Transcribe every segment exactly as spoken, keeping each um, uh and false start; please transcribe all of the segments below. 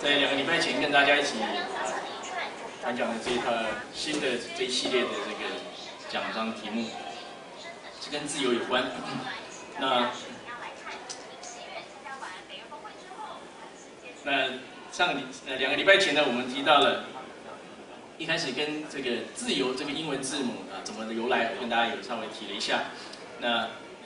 在两个礼拜前跟大家一起谈讲的这一套新的这一系列的这个讲章题目，是跟自由有关。那那上呃两个礼拜前呢，我们提到了一开始跟这个自由这个英文字母啊怎么的由来，跟大家有稍微提了一下。那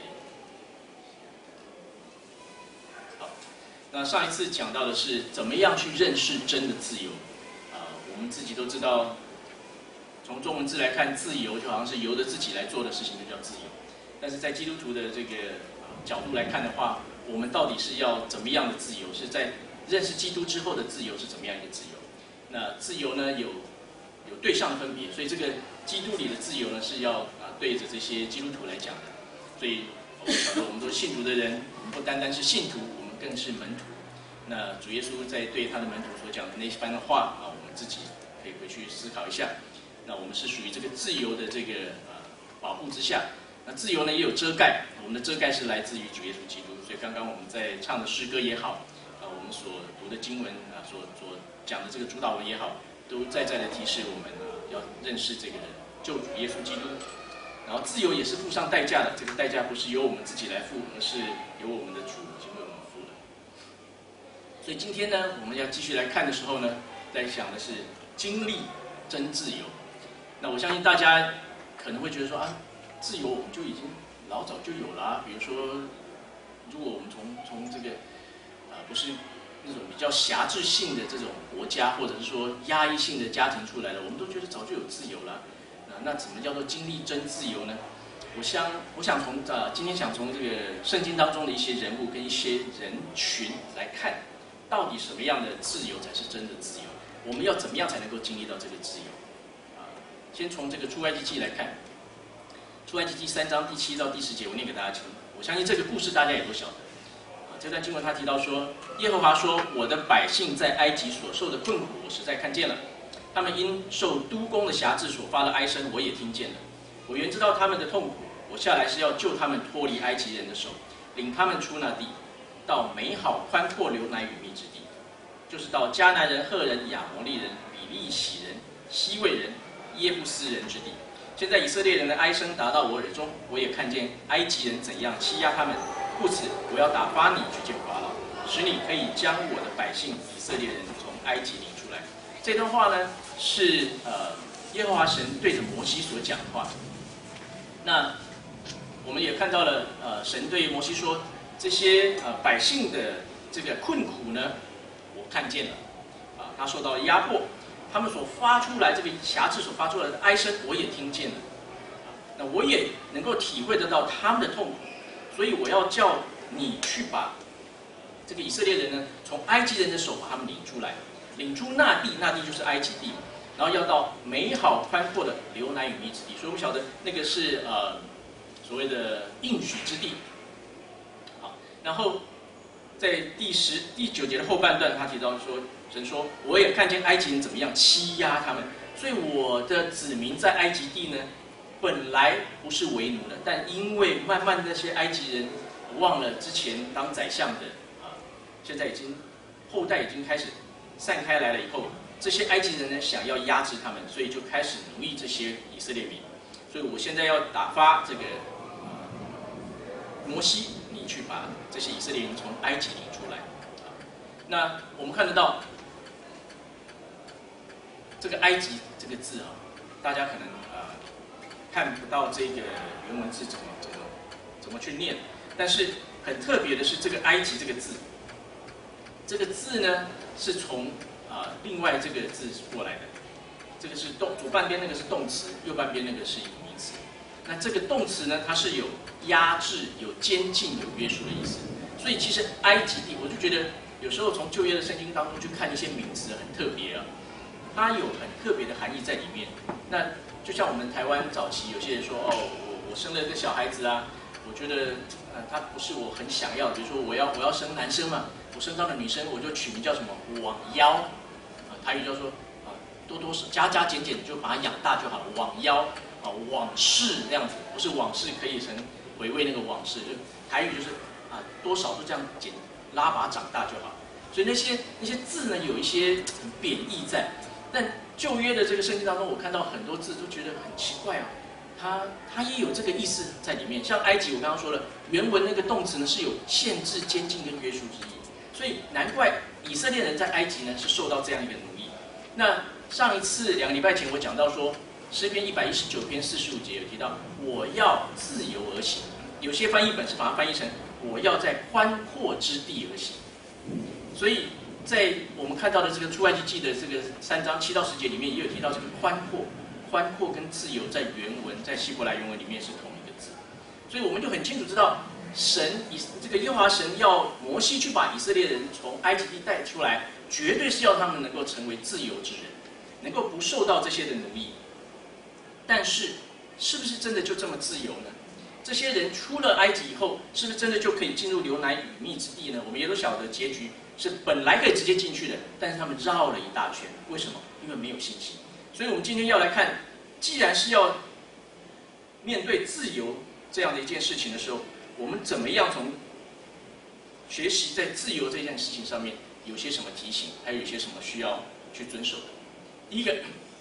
那上一次讲到的是怎么样去认识真的自由啊、呃，我们自己都知道，从中文字来看，自由就好像是由着自己来做的事情就叫自由。但是在基督徒的这个角度来看的话，我们到底是要怎么样的自由？是在认识基督之后的自由是怎么样一个自由？那自由呢有有对象的分别，所以这个基督里的自由呢是要啊对着这些基督徒来讲的。所以我们晓得我们都是信徒的人，我们不单单是信徒。更是门徒。那主耶稣在对他的门徒所讲的那番的话啊，我们自己可以回去思考一下。那我们是属于这个自由的这个呃保护之下。那自由呢也有遮盖，我们的遮盖是来自于主耶稣基督。所以刚刚我们在唱的诗歌也好，啊我们所读的经文啊所所讲的这个主导文也好，都在在的提示我们啊要认识这个救主耶稣基督。然后自由也是付上代价的，这个代价不是由我们自己来付，而是由我们的主已经为我们付了。所以今天呢，我们要继续来看的时候呢，在想的是经历真自由。那我相信大家可能会觉得说啊，自由我们就已经老早就有了、啊。比如说，如果我们从从这个啊、呃、不是那种比较辖制性的这种国家，或者是说压抑性的家庭出来的，我们都觉得早就有自由了。那怎么叫做经历真自由呢？我想，我想从呃今天想从这个圣经当中的一些人物跟一些人群来看，到底什么样的自由才是真的自由？我们要怎么样才能够经历到这个自由？啊，先从这个出埃及记来看，出埃及记三章第七到第十节，我念给大家听。我相信这个故事大家也都晓得。啊，这段经文他提到说，耶和华说：“我的百姓在埃及所受的困苦，我实在看见了。他们因受督工的辖制所发的哀声，我也听见了。我原知道他们的痛苦，我下来是要救他们脱离埃及人的手，领他们出那地，到美好宽阔流奶与蜜之地，就是到迦南人、赫人、亚摩利人、比利洗人、希未人、耶布斯人之地。现在以色列人的哀声达到我耳中，我也看见埃及人怎样欺压他们，故此我要打发你去见法老，使你可以将我的百姓以色列人从埃及领出来。”这段话呢是呃耶和华神对着摩西所讲的话。那我们也看到了呃神对摩西说，这些呃百姓的这个困苦呢，我看见了啊，他受到了压迫，他们所发出来这个辖制所发出来的哀声，我也听见了。那我也能够体会得到他们的痛苦，所以我要叫你去把这个以色列人呢，从埃及人的手把他们领出来。领出那地，那地就是埃及地，然后要到美好宽阔的流奶与蜜之地。所以我们晓得那个是呃所谓的应许之地。好，然后在第十第九节的后半段，他提到说，神说我也看见埃及人怎么样欺压他们，所以我的子民在埃及地呢，本来不是为奴的，但因为慢慢那些埃及人忘了之前当宰相的啊，现在已经后代已经开始散开来了以后，这些埃及人呢想要压制他们，所以就开始奴役这些以色列民。所以我现在要打发这个、呃、摩西，你去把这些以色列人从埃及领出来。啊、那我们看得到这个埃及这个字啊，大家可能呃看不到这个原文字怎么怎么怎么去念，但是很特别的是这个埃及这个字。这个字呢，是从啊、呃、另外这个字过来的，这个是动左半边那个是动词，右半边那个是一个名词。那这个动词呢，它是有压制、有监禁、有约束的意思。所以其实埃及地，我就觉得有时候从旧约的圣经当中去看一些名词很特别啊，它有很特别的含义在里面。那就像我们台湾早期有些人说，哦，我我生了一个小孩子啊，我觉得呃他不是我很想要，比如说我要我要生男生嘛。我生到了女生，我就取名叫什么网妖，啊，台语叫做啊多多加加减减，就把它养大就好了。网妖啊，往事那样子，不是往事可以成回味那个往事，就台语就是啊多少都这样减拉把它长大就好。 所以那些那些字呢，有一些贬义在。但旧约的这个圣经当中，我看到很多字都觉得很奇怪啊，它它也有这个意思在里面。像埃及，我刚刚说了，原文那个动词呢是有限制、监禁跟约束之意，所以难怪以色列人在埃及呢是受到这样一个奴役。那上一次两个礼拜前我讲到说，诗篇一百一十九篇四十五节有提到，我要自由而行。有些翻译本是把它翻译成我要在宽阔之地而行。所以在我们看到的这个出埃及记的这个三章七到十节里面，也有提到这个宽阔，宽阔跟自由在原文在希伯来原文里面是同一个字。所以我们就很清楚知道，神以这个耶和华神要摩西去把以色列人从埃及地带出来，绝对是要他们能够成为自由之人，能够不受到这些的奴役。但是，是不是真的就这么自由呢？这些人出了埃及以后，是不是真的就可以进入流奶与蜜之地呢？我们也都晓得结局是本来可以直接进去的，但是他们绕了一大圈。为什么？因为没有信心。所以我们今天要来看，既然是要面对自由这样的一件事情的时候，我们怎么样从学习在自由这件事情上面有些什么提醒，还有一些什么需要去遵守的？第一个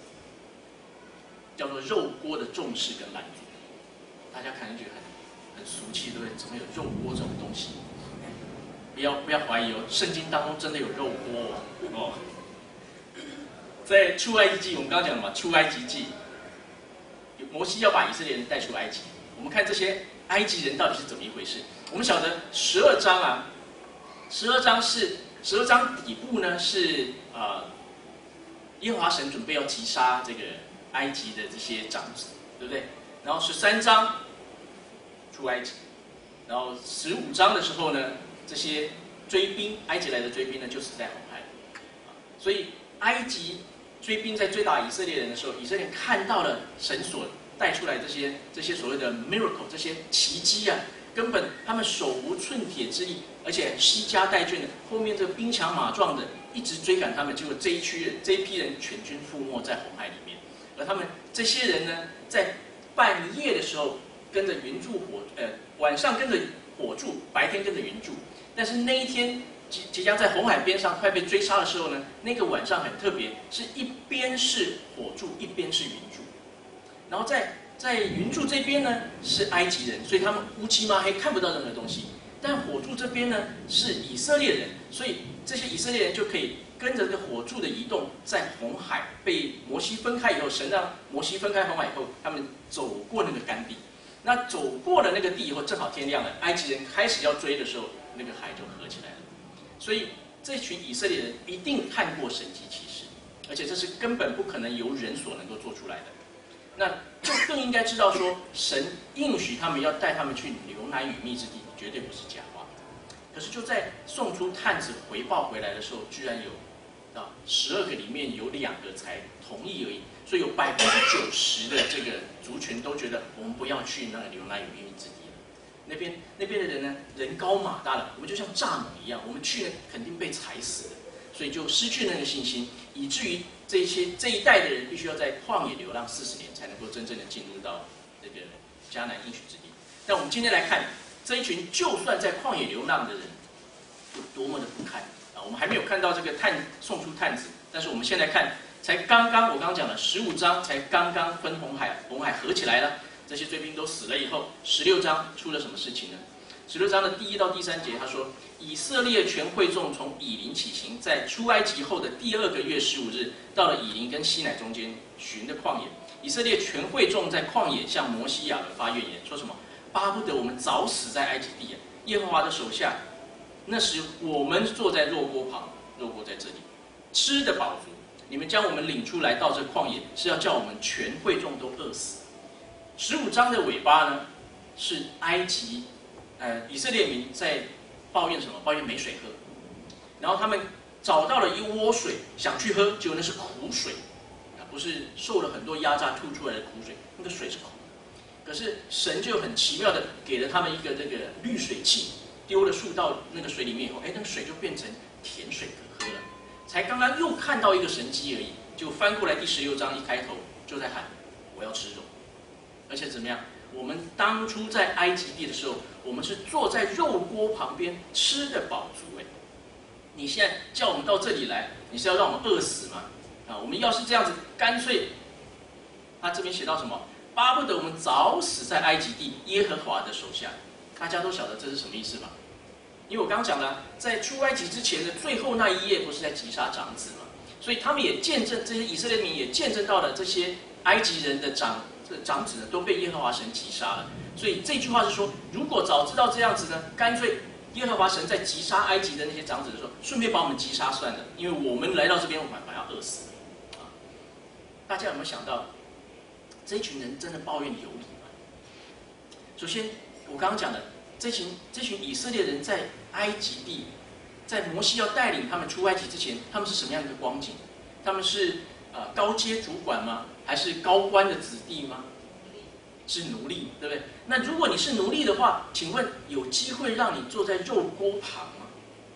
叫做肉锅的重视跟满足。大家可能觉得很很俗气，对不对？怎么有肉锅这种东西？不要不要怀疑哦，圣经当中真的有肉锅哦。在出埃及记，我们刚刚讲了嘛，出埃及记，摩西要把以色列人带出埃及。我们看这些埃及人到底是怎么一回事？我们晓得十二章啊，十二章是十二章底部呢是呃耶和华神准备要击杀这个埃及的这些长子，对不对？然后十三章出埃及，然后十五章的时候呢，这些追兵，埃及来的追兵呢就死在红海。所以埃及追兵在追打以色列人的时候，以色列人看到了神所带出来这些这些所谓的 miracle， 这些奇迹啊，根本他们手无寸铁之力，而且惜家带眷的，后面这个兵强马壮的一直追赶他们，结果这一区人这一批人全军覆没在红海里面。而他们这些人呢，在半夜的时候跟着云柱火，呃，晚上跟着火柱，白天跟着云柱。但是那一天即即将在红海边上快被追杀的时候呢，那个晚上很特别，是一边是火柱，一边是云柱。然后在在云柱这边呢是埃及人，所以他们乌漆嘛黑看不到任何东西。但火柱这边呢是以色列人，所以这些以色列人就可以跟着这个火柱的移动，在红海被摩西分开以后，神让摩西分开红海以后，他们走过那个干地。那走过了那个地以后，正好天亮了，埃及人开始要追的时候，那个海就合起来了。所以这群以色列人一定看过神迹奇事，而且这是根本不可能由人所能够做出来的。那就更应该知道说，神应许他们要带他们去流奶与蜜之地，绝对不是假话。可是就在送出探子回报回来的时候，居然有啊十二个里面有两个才同意而已，所以有百分之九十的这个族群都觉得我们不要去那个流奶与蜜之地了。那边那边的人呢，人高马大的，我们就像蚱蜢一样，我们去呢肯定被踩死的，所以就失去那个信心，以至于这些这一代的人必须要在旷野流浪四十年，才能够真正的进入到这个迦南应许之地。但我们今天来看这一群就算在旷野流浪的人，有多么的不堪啊！我们还没有看到这个探送出探子，但是我们现在看，才刚刚我刚刚讲了十五章，才刚刚分红海，红海合起来了。这些追兵都死了以后，十六章出了什么事情呢？十六章的第一到第三节，他说：以色列全会众从以琳起行，在出埃及后的第二个月十五日，到了以琳跟西乃中间寻的旷野。以色列全会众在旷野向摩西亚伦发怨言，说什么？巴不得我们早死在埃及地啊！耶和华的手下，那时我们坐在肉锅旁，肉锅在这里，吃得饱足。你们将我们领出来到这旷野，是要叫我们全会众都饿死。十五章的尾巴呢，是埃及，呃，以色列民在抱怨什么？抱怨没水喝。然后他们找到了一窝水，想去喝，结果那是苦水，啊，不是受了很多压榨吐出来的苦水，那个水是苦的。可是神就很奇妙的给了他们一个这个滤水器，丢了树到那个水里面以后，哎，那个水就变成甜水可喝了。才刚刚又看到一个神迹而已，就翻过来第十六章一开头就在喊我要吃肉。而且怎么样？我们当初在埃及地的时候，我们是坐在肉锅旁边吃得饱足哎。 你现在叫我们到这里来，你是要让我们饿死吗？啊，我们要是这样子，干脆，他这边写到什么？巴不得我们早死在埃及地耶和华的手下。大家都晓得这是什么意思吧？因为我刚讲了，在出埃及之前的最后那一页，不是在击杀长子嘛？所以他们也见证，这些以色列民也见证到了这些埃及人的长这长子呢都被耶和华神击杀了。所以这句话是说，如果早知道这样子呢，干脆耶和华神在击杀埃及的那些长子的时候，顺便把我们击杀算了，因为我们来到这边，我们反而要饿死。啊，大家有没有想到，这一群人真的抱怨有理吗？首先，我刚刚讲的这群这群以色列人在埃及地，在摩西要带领他们出埃及之前，他们是什么样的一个光景？他们是呃高阶主管吗？还是高官的子弟吗？是奴隶，对不对？那如果你是奴隶的话，请问有机会让你坐在肉锅旁吗？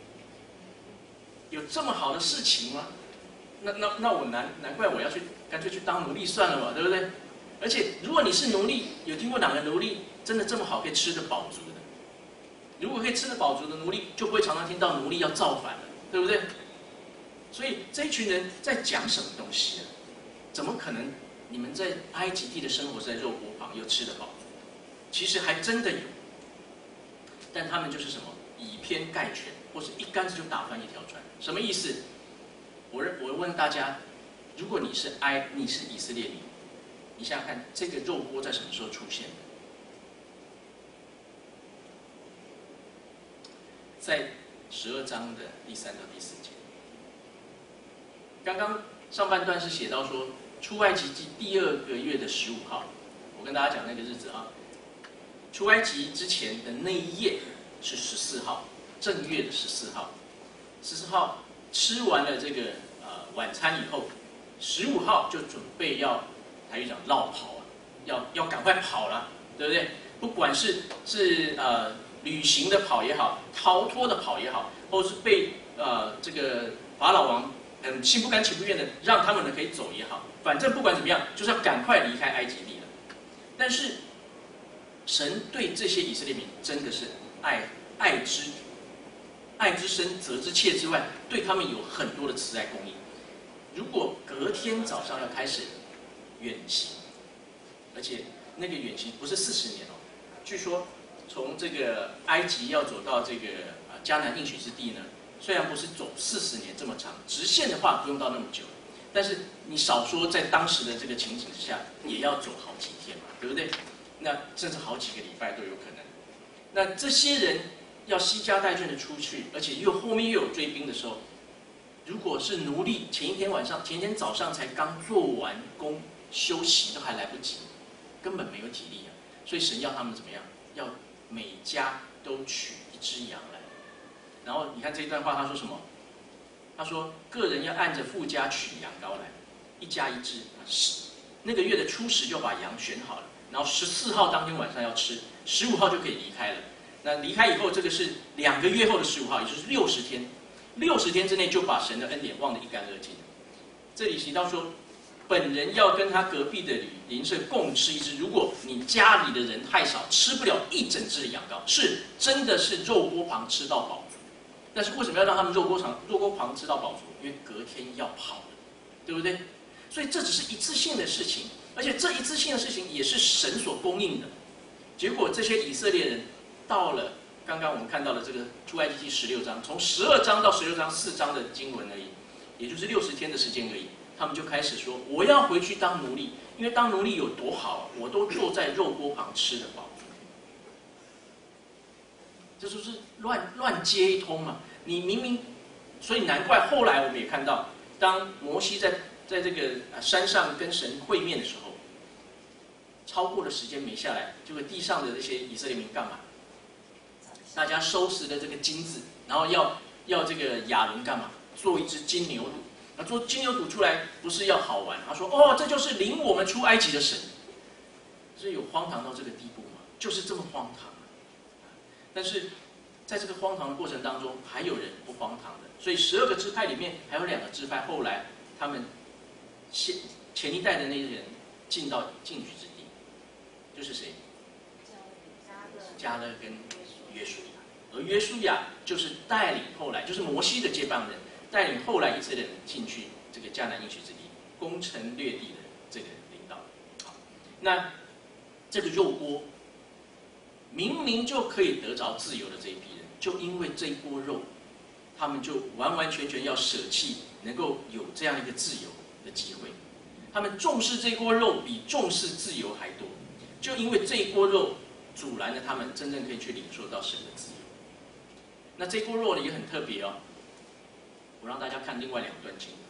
有这么好的事情吗？那那那我难难怪我要去干脆去当奴隶算了嘛，对不对？而且如果你是奴隶，有听过哪个奴隶真的这么好可以吃得饱足的？如果可以吃得饱足的奴隶，就不会常常听到奴隶要造反了，对不对？所以这一群人在讲什么东西啊？怎么可能？你们在埃及地的生活是在肉锅旁，又吃得饱足，其实还真的有，但他们就是什么以偏概全，或是一竿子就打翻一条船。什么意思？我我问大家，如果你是埃，你是以色列民，你想想看，这个肉锅在什么时候出现的？在十二章的第三到第四节。刚刚上半段是写到说。出埃及记第二个月的十五号，我跟大家讲那个日子啊。出埃及之前的那一夜是十四号，正月的十四号。十四号吃完了这个呃晚餐以后，十五号就准备要台语讲绕跑啊，要要赶快跑了，对不对？不管是是呃旅行的跑也好，逃脱的跑也好，或是被呃这个法老王嗯心不甘情不愿的让他们呢可以走也好。反正不管怎么样，就是要赶快离开埃及地了。但是，神对这些以色列民真的是爱爱之爱之深责之切之外，对他们有很多的慈爱供应。如果隔天早上要开始远行，而且那个远行不是四十年哦，据说从这个埃及要走到这个啊迦南应许之地呢，虽然不是走四十年这么长，直线的话不用到那么久。但是你少说，在当时的这个情景之下，也要走好几天嘛，对不对？那甚至好几个礼拜都有可能。那这些人要携家带眷的出去，而且又后面又有追兵的时候，如果是奴隶，前一天晚上、前一天早上才刚做完工休息，都还来不及，根本没有体力啊。所以神要他们怎么样？要每家都取一只羊来。然后你看这一段话，他说什么？他说：“个人要按着父家取羊羔来，一家一只。那个月的初十就把羊选好了，然后十四号当天晚上要吃，十五号就可以离开了。那离开以后，这个是两个月后的十五号，也就是六十天。六十天之内就把神的恩典忘得一干二净。这里提到说，本人要跟他隔壁的邻舍共吃一只。如果你家里的人太少，吃不了一整只的羊羔，是真的是肉锅旁吃到饱。”但是为什么要让他们肉锅旁肉锅旁吃到饱足？因为隔天要跑了，对不对？所以这只是一次性的事情，而且这一次性的事情也是神所供应的。结果这些以色列人到了刚刚我们看到的这个出埃及记十六章，从十二章到十六章四章的经文而已，也就是六十天的时间而已，他们就开始说：“我要回去当奴隶，因为当奴隶有多好，我都坐在肉锅旁吃得饱。”这就是乱乱接一通嘛！你明明，所以难怪后来我们也看到，当摩西在在这个山上跟神会面的时候，超过的时间没下来，这个地上的这些以色列民干嘛？大家收拾的这个金子，然后要要这个亚伦干嘛？做一只金牛犊。那做金牛犊出来不是要好玩？他说：“哦，这就是领我们出埃及的神。”是有荒唐到这个地步吗？就是这么荒唐。但是在这个荒唐的过程当中，还有人不荒唐的，所以十二个支派里面还有两个支派，后来他们前前一代的那些人进到应许之地，就是谁？迦勒跟约书亚。而约书亚就是带领后来，就是摩西的接班人，带领后来以色列人进去这个迦南应许之地，攻城略地的这个领导。好，那这个肉锅，明明就可以得着自由的这一批人，就因为这一锅肉，他们就完完全全要舍弃能够有这样一个自由的机会。他们重视这锅肉比重视自由还多，就因为这一锅肉阻拦了他们真正可以去领受到神的自由。那这锅肉呢也很特别哦，我让大家看另外两段经文。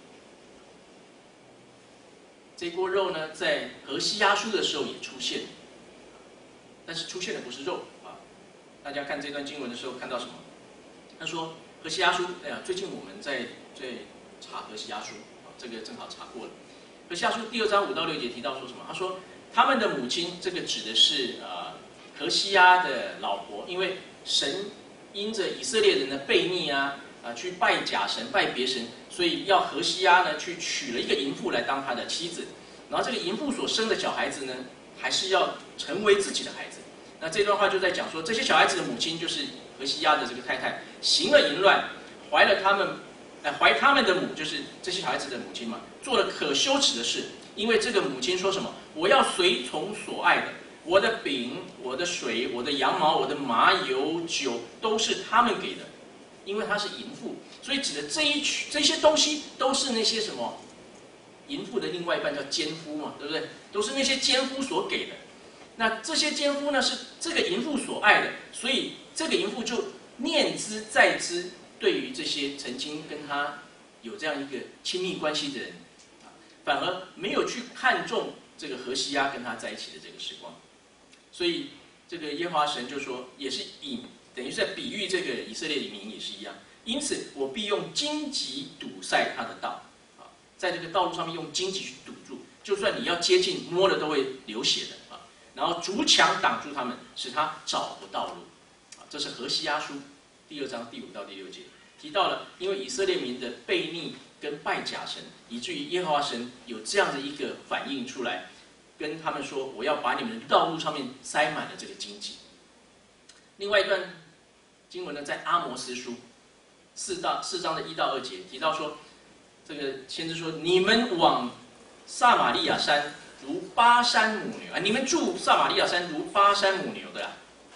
这锅肉呢，在何西阿书的时候也出现，但是出现的不是肉啊。大家看这段经文的时候看到什么？他说何西阿书，哎呀，最近我们在在查何西阿书，啊，这个正好查过了。何西阿书第二章五到六节提到说什么？他说他们的母亲，这个指的是呃何西阿的老婆，因为神因着以色列人的悖逆啊，啊去拜假神、拜别神，所以要何西阿呢去娶了一个淫妇来当他的妻子，然后这个淫妇所生的小孩子呢，还是要成为自己的孩子。那这段话就在讲说，这些小孩子的母亲就是何西阿的这个太太，行了淫乱，怀了他们，呃，怀他们的母，就是这些小孩子的母亲嘛，做了可羞耻的事。因为这个母亲说什么？我要随从所爱的，我的饼、我的水、我的羊毛、我的麻油、酒，都是他们给的。因为她是淫妇，所以指的这一区这些东西都是那些什么？淫妇的另外一半叫奸夫嘛，对不对？都是那些奸夫所给的。那这些奸夫呢，是这个淫妇所爱的，所以这个淫妇就念之在之，对于这些曾经跟他有这样一个亲密关系的人，反而没有去看重这个何西阿跟他在一起的这个时光。所以这个耶和华神就说，也是以等于是在比喻这个以色列民也是一样。因此，我必用荆棘堵塞他的道，啊，在这个道路上面用荆棘去堵住，就算你要接近，摸了都会流血的。然后筑墙挡住他们，使他找不到路。啊，这是何西阿书第二章第五到第六节提到了，因为以色列民的悖逆跟拜假神，以至于耶和华神有这样的一个反应出来，跟他们说：我要把你们的道路上面塞满了这个荆棘。另外一段经文呢，在阿摩斯书四到四章的一到二节提到说，这个先知说：你们往撒玛利亚山如巴山母牛啊！你们住撒玛利亚山如巴山母牛的啊。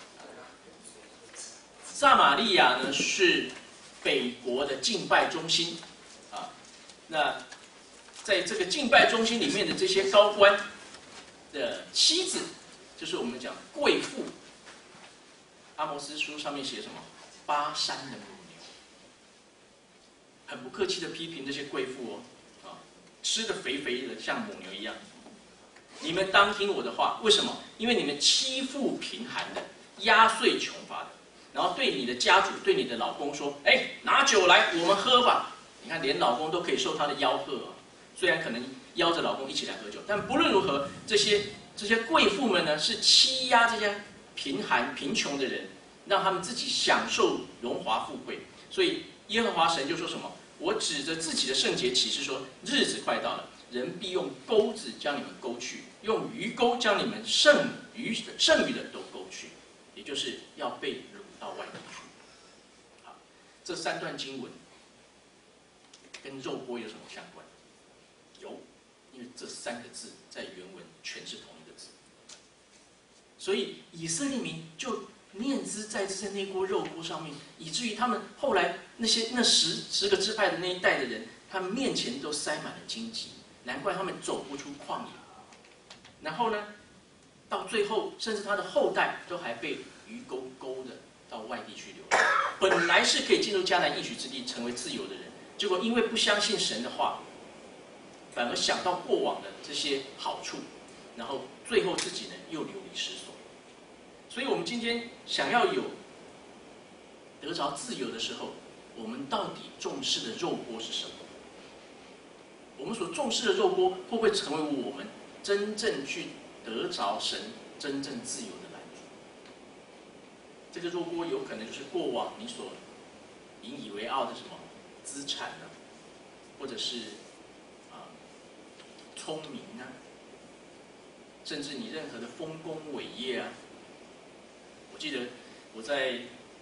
撒玛利亚呢是北国的敬拜中心啊。那在这个敬拜中心里面的这些高官的妻子，就是我们讲贵妇。阿摩斯书上面写什么？巴山的母牛，很不客气的批评这些贵妇哦，啊，吃得肥肥的像母牛一样。你们当听我的话，为什么？因为你们欺负贫寒的，压碎穷乏的，然后对你的家主、对你的老公说：“哎，拿酒来，我们喝吧。”你看，连老公都可以受他的吆喝啊。虽然可能邀着老公一起来喝酒，但不论如何，这些这些贵妇们呢，是欺压这些贫寒、贫穷的人，让他们自己享受荣华富贵。所以耶和华神就说什么？我指着自己的圣洁启示说：日子快到了。人必用钩子将你们勾去，用鱼钩将你们剩余剩余的都勾去，也就是要被掳到外地去。好，这三段经文跟肉锅有什么相关？有，因为这三个字在原文全是同一个字，所以以色列民就念之在之在那锅肉锅上面，以至于他们后来那些那十十个支派的那一代的人，他们面前都塞满了荆棘。难怪他们走不出旷野，然后呢，到最后，甚至他的后代都还被鱼钩勾着到外地去流浪。本来是可以进入迦南应许之地，成为自由的人，结果因为不相信神的话，反而想到过往的这些好处，然后最后自己呢又流离失所。所以，我们今天想要有得着自由的时候，我们到底重视的肉锅是什么？我们所重视的肉锅会不会成为我们真正去得着神真正自由的拦阻？这个肉锅有可能就是过往你所引以为傲的什么资产呢，或者是啊聪明啊，甚至你任何的丰功伟业啊。我记得我在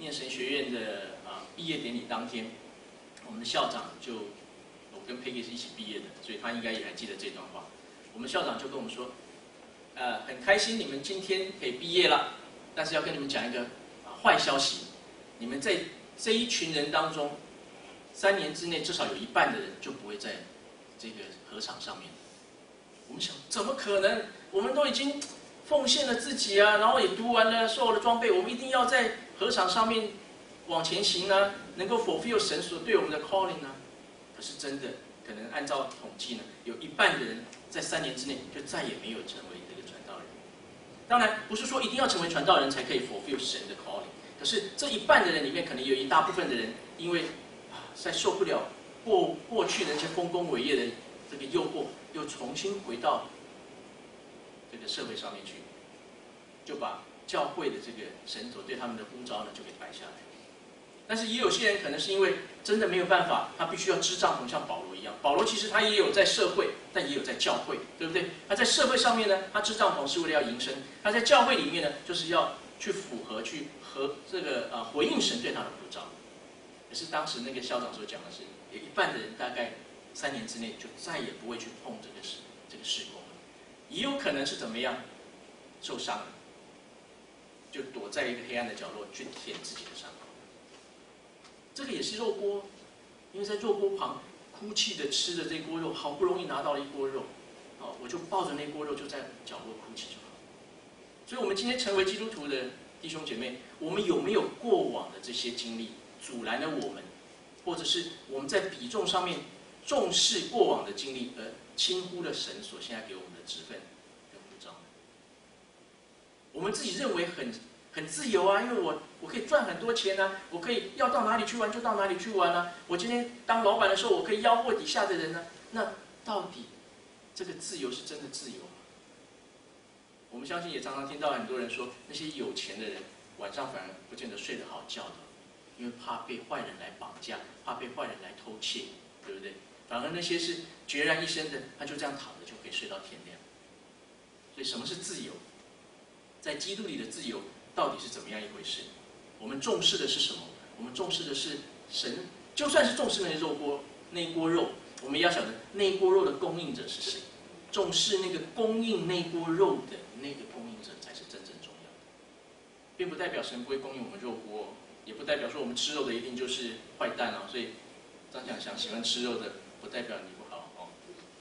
念神学院的啊毕业典礼当天，我们的校长就，我跟 Peggy 是一起毕业的，所以他应该也还记得这段话。我们校长就跟我们说，呃，很开心你们今天可以毕业了，但是要跟你们讲一个啊坏消息，你们在这一群人当中，三年之内至少有一半的人就不会在这个禾场上面。我们想，怎么可能？我们都已经奉献了自己啊，然后也读完了所有的装备，我们一定要在禾场上面往前行啊，能够 fulfill 神所对我们的 calling 啊。可是真的，可能按照统计呢，有一半的人在三年之内就再也没有成为这个传道人。当然，不是说一定要成为传道人才可以 fulfill 神的 calling。可是这一半的人里面，可能有一大部分的人，因为啊，在受不了过过去的那些丰功伟业的这个诱惑，又重新回到这个社会上面去，就把教会的这个神所对他们的呼召呢，就给摆下来。但是也有些人可能是因为真的没有办法，他必须要支帐篷，像保罗一样。保罗其实他也有在社会，但也有在教会，对不对？他在社会上面呢，他支帐篷是为了要营生；他在教会里面呢，就是要去符合、去和这个呃回应神对他的呼召。可是当时那个校长所讲的是，有一半的人大概三年之内就再也不会去碰这个事这个事工了，也有可能是怎么样受伤了，就躲在一个黑暗的角落去舔自己的伤口。这个也是肉锅，因为在肉锅旁哭泣的吃着这锅肉，好不容易拿到了一锅肉，哦，我就抱着那锅肉就在角落哭泣就好。所以，我们今天成为基督徒的弟兄姐妹，我们有没有过往的这些经历阻拦了我们，或者是我们在比重上面重视过往的经历，而轻忽了神所现在给我们的职分跟呼召？我们自己认为很很自由啊，因为我我可以赚很多钱啊，我可以要到哪里去玩就到哪里去玩啊。我今天当老板的时候，我可以吆喝底下的人呢、啊。那到底这个自由是真的自由吗？我们相信也常常听到很多人说，那些有钱的人晚上反而不见得睡得好觉的，因为怕被坏人来绑架，怕被坏人来偷窃，对不对？反而那些是孑然一身的，他就这样躺着就可以睡到天亮。所以什么是自由？在基督里的自由到底是怎么样一回事？我们重视的是什么？我们重视的是神，就算是重视那肉锅那一锅肉，我们也要晓得那一锅肉的供应者是谁。重视那个供应那锅肉的那个供应者才是真正重要的，并不代表神不会供应我们肉锅，也不代表说我们吃肉的一定就是坏蛋哦。所以张想想喜欢吃肉的，不代表你不好哦。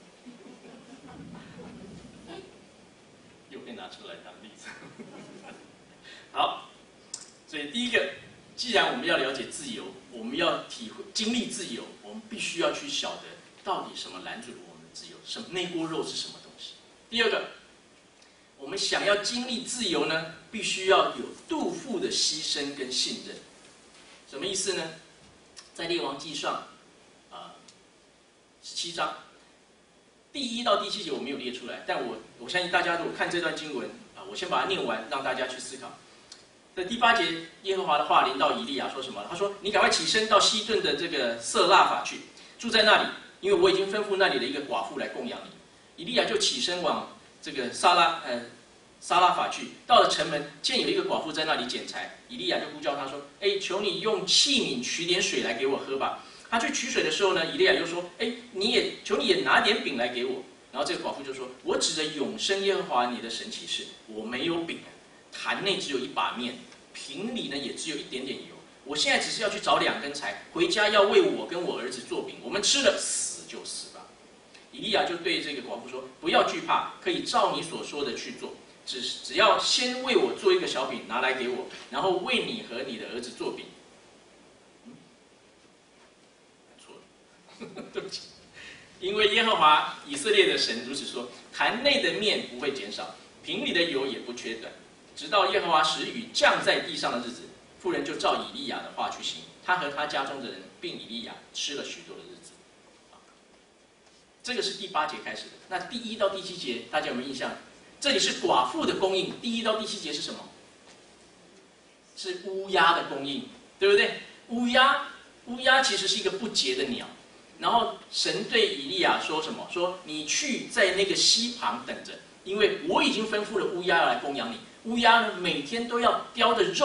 又被拿出来当例子。好，所以第一个，既然我们要了解自由，我们要体会经历自由，我们必须要去晓得到底什么拦住了我们的自由，什么那锅肉是什么东西。第二个，我们想要经历自由呢，必须要有肚腹的牺牲跟信任。什么意思呢？在列王纪上啊十七章第一到第七节我没有列出来，但我我相信大家如果看这段经文啊，我先把它念完，让大家去思考。在第八节，耶和华的话临到以利亚，说什么？他说：“你赶快起身到西顿的这个色拉法去，住在那里，因为我已经吩咐那里的一个寡妇来供养你。”以利亚就起身往这个撒拉呃撒拉法去，到了城门，见有一个寡妇在那里捡柴，以利亚就呼叫他说：“哎，求你用器皿取点水来给我喝吧。”他去取水的时候呢，以利亚就说：“哎，你也求你也拿点饼来给我。”然后这个寡妇就说：“我指着永生耶和华你的神起誓，我没有饼。”坛内只有一把面，瓶里呢也只有一点点油。我现在只是要去找两根柴，回家要为我跟我儿子做饼，我们吃了死就死吧。以利亚就对这个寡妇说：“不要惧怕，可以照你所说的去做，只只要先为我做一个小饼拿来给我，然后为你和你的儿子做饼。”嗯，错了，对不起。因为耶和华以色列的神如此说：坛内的面不会减少，瓶里的油也不缺短。直到耶和华使雨降在地上的日子，妇人就照以利亚的话去行，他和他家中的人并以利亚吃了许多的日子。这个是第八节开始的。那第一到第七节大家有没有印象？这里是寡妇的供应。第一到第七节是什么？是乌鸦的供应，对不对？乌鸦，乌鸦其实是一个不洁的鸟。然后神对以利亚说什么？说你去在那个溪旁等着，因为我已经吩咐了乌鸦要来供养你。乌鸦呢，每天都要叼着肉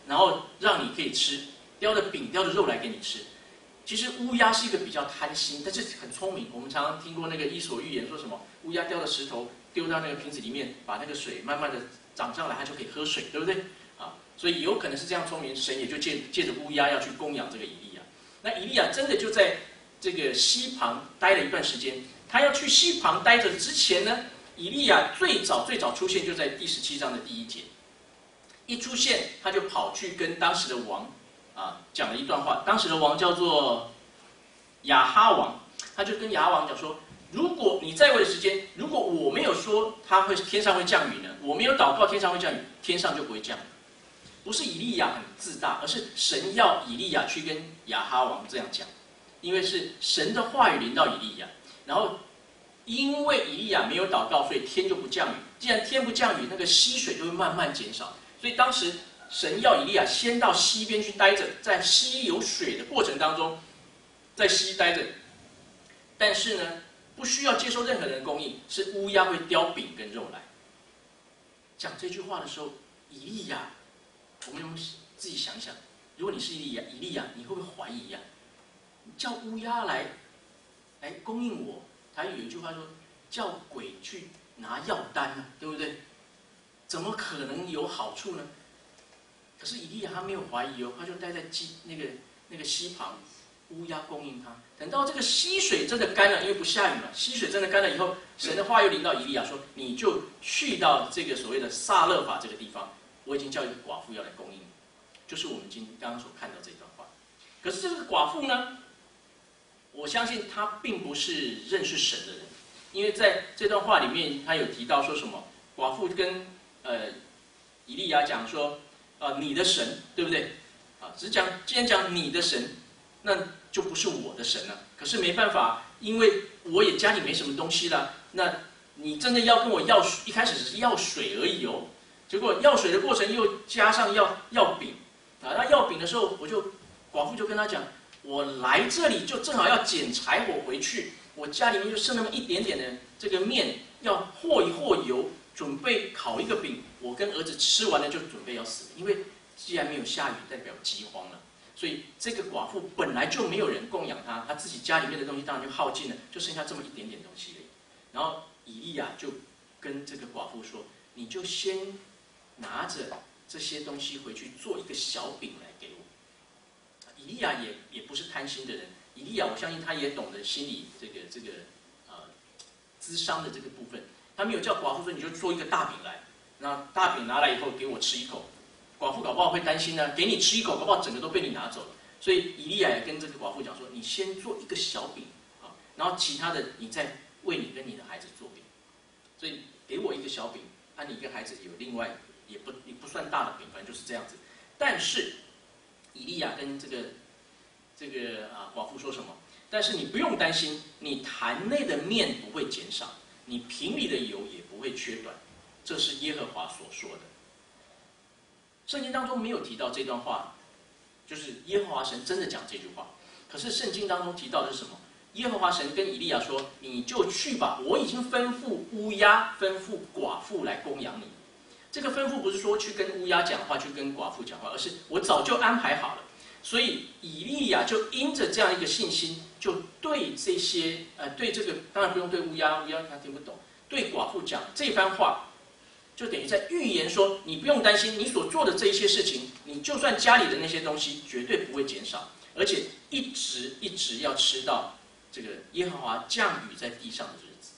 然后让你可以吃，叼着饼、叼着肉来给你吃。其实乌鸦是一个比较贪心，但是很聪明。我们常常听过那个伊索寓言，说什么乌鸦叼着石头丢到那个瓶子里面，把那个水慢慢的涨上来，它就可以喝水，对不对？啊，所以有可能是这样聪明，神也就借借着乌鸦要去供养这个以利亚。那以利亚真的就在这个溪旁待了一段时间。他要去溪旁待着之前呢，以利亚最早最早出现就在第十七章的第一节。一出现，他就跑去跟当时的王啊讲了一段话。当时的王叫做亚哈王，他就跟亚哈王讲说：如果你在位的时间，如果我没有说他会天上会降雨呢，我没有祷告天上会降雨，天上就不会降雨。不是以利亚很自大，而是神要以利亚去跟亚哈王这样讲，因为是神的话语临到以利亚。然后，因为以利亚没有祷告，所以天就不降雨。既然天不降雨，那个溪水就会慢慢减少。所以当时神要以利亚先到溪边去待着，在溪有水的过程当中，在溪待着。但是呢，不需要接受任何人的供应，是乌鸦会叼饼跟肉来。讲这句话的时候，以利亚，我们用自己想一想，如果你是以利亚，以利亚，你会不会怀疑呀、啊？叫乌鸦来？来供应我，台语有一句话说：“叫鬼去拿药单啊，对不对？怎么可能有好处呢？”可是以利亚他没有怀疑哦，他就待在溪那个那个溪旁，乌鸦供应他。等到这个溪水真的干了，因为不下雨嘛，溪水真的干了以后，神的话又临到以利亚说：“你就去到这个所谓的撒勒法这个地方，我已经叫一个寡妇要来供应你。”就是我们今天刚刚所看到这段话。可是这个寡妇呢？我相信他并不是认识神的人，因为在这段话里面，他有提到说什么？寡妇跟呃以利亚讲说，呃你的神，对不对？啊，只讲既然讲你的神，那就不是我的神了。可是没办法，因为我也家里没什么东西了，那你真的要跟我要水，一开始只是要水而已哦，结果要水的过程又加上要要饼，啊，那要饼的时候，我就寡妇就跟他讲。我来这里就正好要捡柴火回去，我家里面就剩那么一点点的这个面，要和一和油，准备烤一个饼。我跟儿子吃完了就准备要死，因为既然没有下雨，代表饥荒了。所以这个寡妇本来就没有人供养她，她自己家里面的东西当然就耗尽了，就剩下这么一点点东西而已。然后以利亚就跟这个寡妇说：“你就先拿着这些东西回去做一个小饼来给我。”以利亚也也不是贪心的人，以利亚我相信他也懂得心理这个这个呃咨商的这个部分，他没有叫寡妇说你就做一个大饼来，那大饼拿来以后给我吃一口，寡妇搞不好会担心呢，给你吃一口，搞不好整个都被你拿走了。所以以利亚也跟这个寡妇讲说，你先做一个小饼啊，然后其他的你再为你跟你的孩子做饼，所以给我一个小饼，啊你跟孩子有另外也不也不算大的饼，反正就是这样子，但是。以利亚跟这个这个啊寡妇说什么？但是你不用担心，你坛内的面不会减少，你瓶里的油也不会缺短，这是耶和华所说的。圣经当中没有提到这段话，就是耶和华神真的讲这句话。可是圣经当中提到的是什么？耶和华神跟以利亚说：“你就去吧，我已经吩咐乌鸦，吩咐寡妇来供养你。”这个吩咐不是说去跟乌鸦讲话，去跟寡妇讲话，而是我早就安排好了。所以以利亚就因着这样一个信心，就对这些呃，对这个当然不用对乌鸦，乌鸦他听不懂，对寡妇讲这番话，就等于在预言说，你不用担心，你所做的这一些事情，你就算家里的那些东西绝对不会减少，而且一直一直要吃到这个耶和华降雨在地上的日子。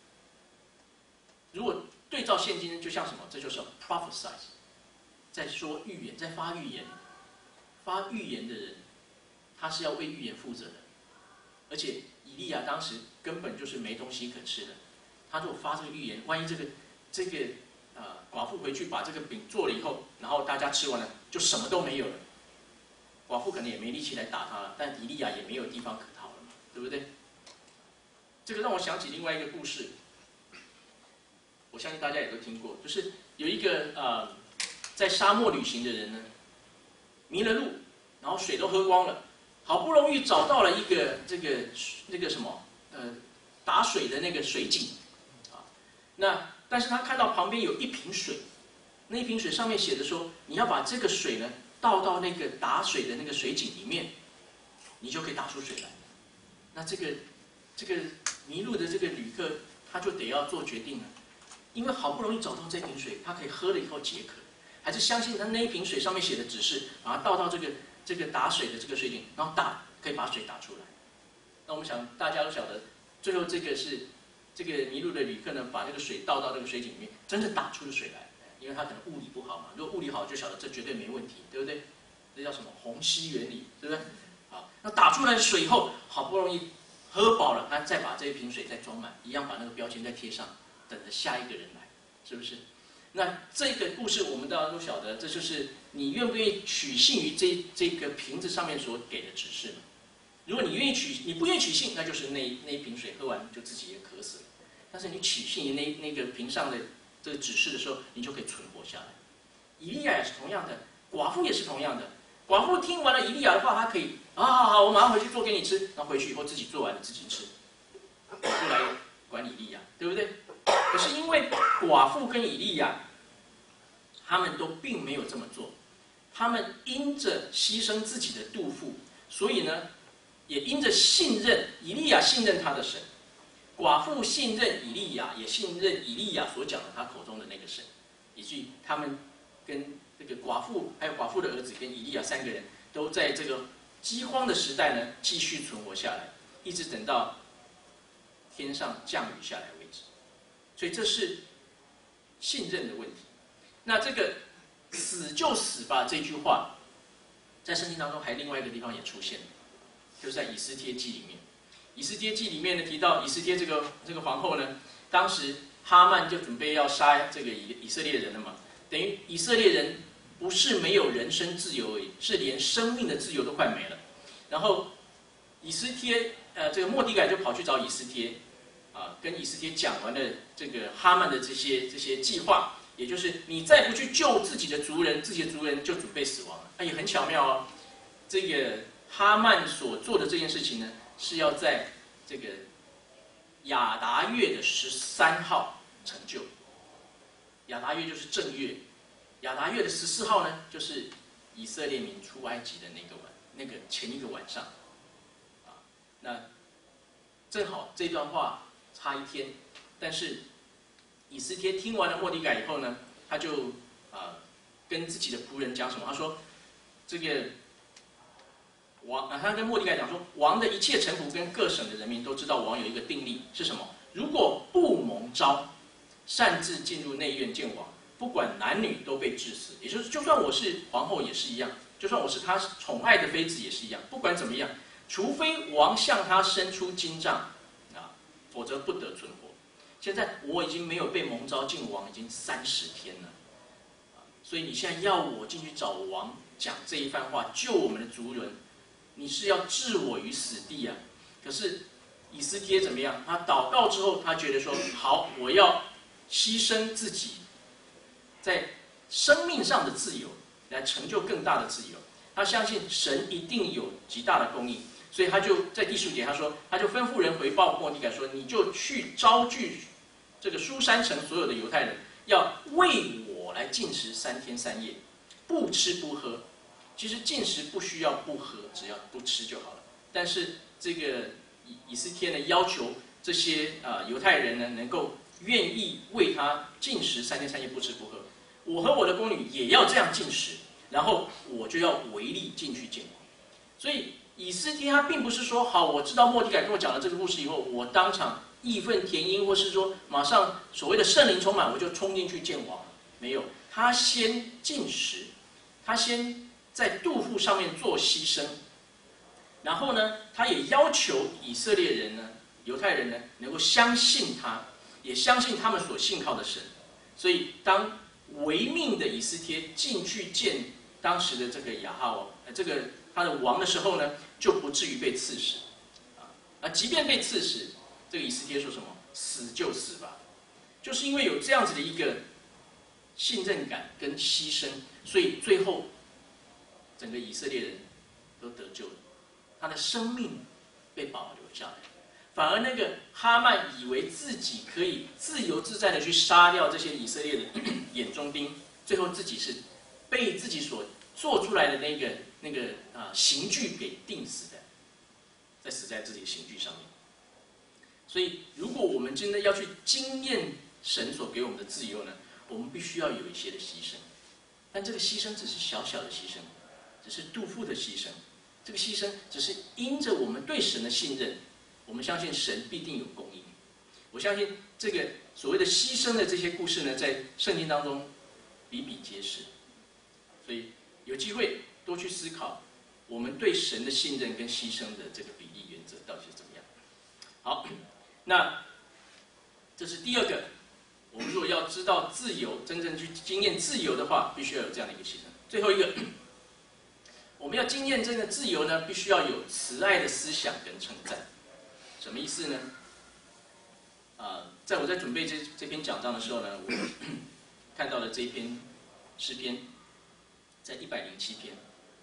如果对照现今，就像什么？这就是 prophesy， 在说预言，在发预言。发预言的人，他是要为预言负责的。而且以利亚当时根本就是没东西可吃的。他如果发这个预言，万一这个这个呃寡妇回去把这个饼做了以后，然后大家吃完了，就什么都没有了。寡妇可能也没力气来打他了，但以利亚也没有地方可逃了嘛，对不对？这个让我想起另外一个故事。我相信大家也都听过，就是有一个呃，在沙漠旅行的人呢，迷了路，然后水都喝光了，好不容易找到了一个这个那个什么呃打水的那个水井，啊，那但是他看到旁边有一瓶水，那一瓶水上面写着说，你要把这个水呢倒到那个打水的那个水井里面，你就可以打出水来。那这个这个迷路的这个旅客，他就得要做决定了，因为好不容易找到这瓶水，他可以喝了以后解渴，还是相信他那一瓶水上面写的指示，把它倒到这个这个打水的这个水井，然后打可以把水打出来。那我们想大家都晓得，最后这个是这个迷路的旅客呢，把这个水倒到这个水井里面，真的打出了水来，因为他可能物理不好嘛，如果物理好就晓得这绝对没问题，对不对？这叫什么虹吸原理，对不对？好，那打出来水以后，好不容易喝饱了，他再把这一瓶水再装满，一样把那个标签再贴上，等着下一个人来，是不是？那这个故事我们大家都晓得，这就是你愿不愿意取信于这这个瓶子上面所给的指示呢？如果你愿意取，你不愿意取信，那就是那那一瓶水喝完就自己也渴死了。但是你取信于那那个瓶上的这个指示的时候，你就可以存活下来。以利亚也是同样的，寡妇也是同样的。寡妇听完了以利亚的话，她可以啊，好好，我马上回去做给你吃。然后回去以后自己做完了自己吃，不来管以利亚，对不对？可是因为寡妇跟以利亚，他们都并没有这么做，他们因着牺牲自己的肚腹，所以呢，也因着信任以利亚，信任他的神。寡妇信任以利亚，也信任以利亚所讲的他口中的那个神，以至于他们跟这个寡妇还有寡妇的儿子跟以利亚三个人都在这个饥荒的时代呢继续存活下来，一直等到天上降雨下来为止。所以这是信任的问题。那这个死就死吧这句话，在圣经当中还另外一个地方也出现了，就是在以斯帖记里面。以斯帖记里面呢提到以斯帖这个这个皇后呢，当时哈曼就准备要杀这个以以色列人了嘛，等于以色列人不是没有人身自由而已，是连生命的自由都快没了。然后以斯帖呃这个末底改就跑去找以斯帖啊，跟以斯帖讲完了这个哈曼的这些这些计划，也就是你再不去救自己的族人，自己的族人就准备死亡了。那也很巧妙哦，这个哈曼所做的这件事情呢，是要在这个亚达月的十三号成就。亚达月就是正月，亚达月的十四号呢，就是以色列民出埃及的那个晚，那个前一个晚上，啊，那正好这段话差一天，但是以斯帖听完了末底改以后呢，他就啊跟自己的仆人讲什么？他说，这个王啊，他跟末底改讲说，王的一切臣仆跟各省的人民都知道，王有一个定例是什么？如果不蒙召，擅自进入内院见王，不管男女都被治死。也就是，就算我是皇后也是一样，就算我是他宠爱的妃子也是一样，不管怎么样，除非王向他伸出金杖啊，否则不得存活。现在我已经没有被蒙召进王，已经三十天了，啊，所以你现在要我进去找王讲这一番话，救我们的族人，你是要置我于死地啊！可是以斯帖怎么样？他祷告之后，他觉得说：好，我要牺牲自己在生命上的自由，来成就更大的自由。他相信神一定有极大的供应，所以他就在第十五节他说，他就吩咐人回报末底改说：你就去招聚这个书珊城所有的犹太人，要为我来禁食三天三夜，不吃不喝。其实禁食不需要不喝，只要不吃就好了。但是这个以以斯帖呢，要求这些啊、呃、犹太人呢，能够愿意为他禁食三天三夜，不吃不喝。我和我的宫女也要这样禁食，然后我就要违例进去见王。所以以斯帖他并不是说，好，我知道末底改跟我讲了这个故事以后，我当场义愤填膺，或是说马上所谓的圣灵充满，我就冲进去见王。没有，他先禁食，他先在肚腹上面做牺牲，然后呢，他也要求以色列人呢、犹太人呢，能够相信他，也相信他们所信靠的神。所以，当违命的以斯帖进去见当时的这个亚哈王，呃，这个他的王的时候呢，就不至于被刺死。啊，啊，即便被刺死，这个以斯帖说什么？死就死吧，就是因为有这样子的一个信任感跟牺牲，所以最后整个以色列人都得救了，他的生命被保留下来。反而那个哈曼以为自己可以自由自在的去杀掉这些以色列的眼中钉，最后自己是被自己所做出来的那个那个啊、呃、刑具给定死的，在死在自己的刑具上面。所以，如果我们真的要去经验神所给我们的自由呢，我们必须要有一些的牺牲。但这个牺牲只是小小的牺牲，只是杜甫的牺牲。这个牺牲只是因着我们对神的信任，我们相信神必定有供应。我相信这个所谓的牺牲的这些故事呢，在圣经当中比比皆是。所以有机会多去思考，我们对神的信任跟牺牲的这个比例原则到底是怎么样。好，那这是第二个。我们如果要知道自由，真正去经验自由的话，必须要有这样的一个牺牲。最后一个，我们要经验这个自由呢，必须要有慈爱的思想跟称赞。什么意思呢？啊、呃，在我在准备这这篇讲章的时候呢，我看到了这一篇诗篇，在一百零七篇。